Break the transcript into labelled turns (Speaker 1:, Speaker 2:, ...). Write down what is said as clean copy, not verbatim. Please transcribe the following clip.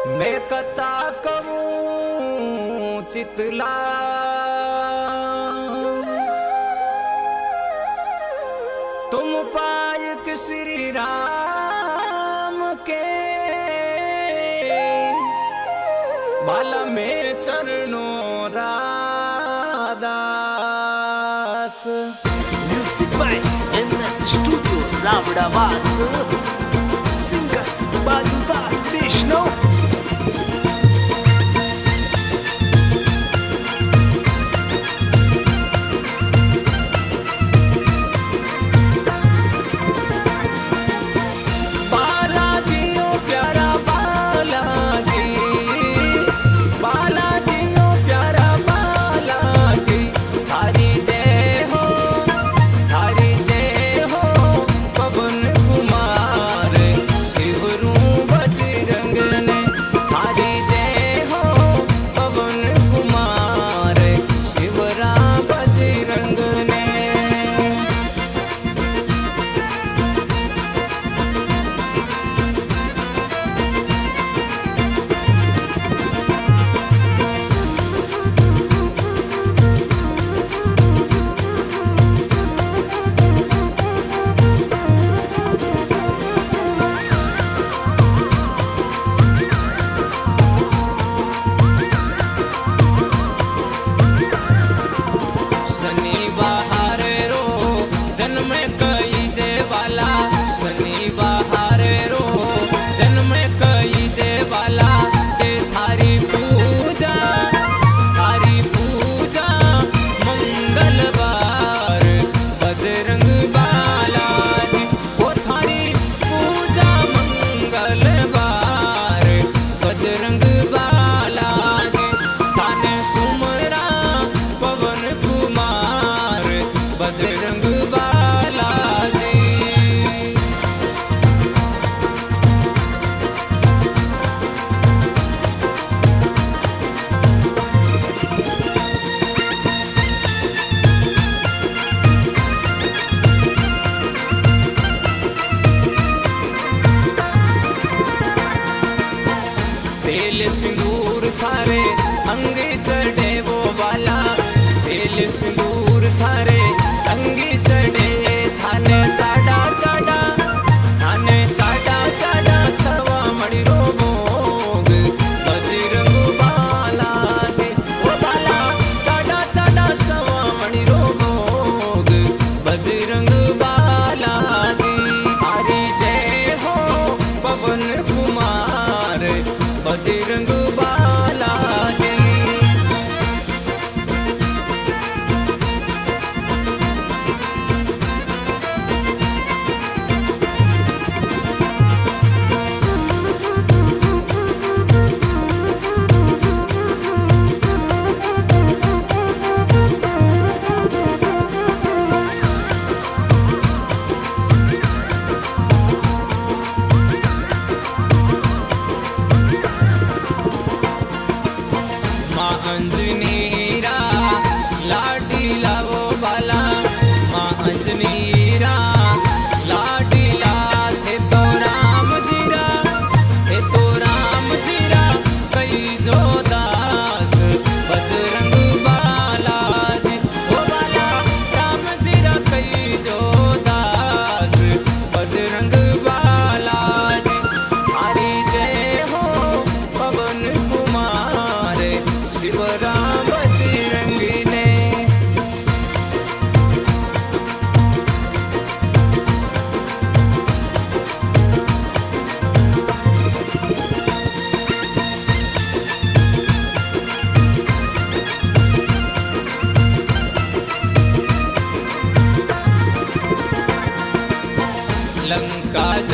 Speaker 1: मैं कथा कहूँ चितला तुम पायक श्री राम के बाला में चरणों रादास।
Speaker 2: Music by NS Studio Ravdavas. Singer Baludas Vishnu.
Speaker 1: तेल सिंदूर थारे अंगे चढ़े वो वाला, तेल सिंदूर थारे अंगे चढ़े थाने चाड़ा चाड़ा, थाने चाड़ा चाड़ा सवा मणि रो भोग बजरंग बाला जी। वो बाला चाड़ा चाड़ा सवा मणि रो भोग बजरंग बाला जी। हरि जय हो पवन कुमार बजरंग बाला जी। अंजनीरा लाडीला वो बाला, माँ अंजनीरा लाडीला थे तो राम जीरा, थे तो राम जीरा कई जो दास बजरंग बाला जी। वो बाला राम जीरा कई जो दास बजरंग बाला जी। हरि जय हो पवन कुमार शिवराम बजरंगी ने। लंका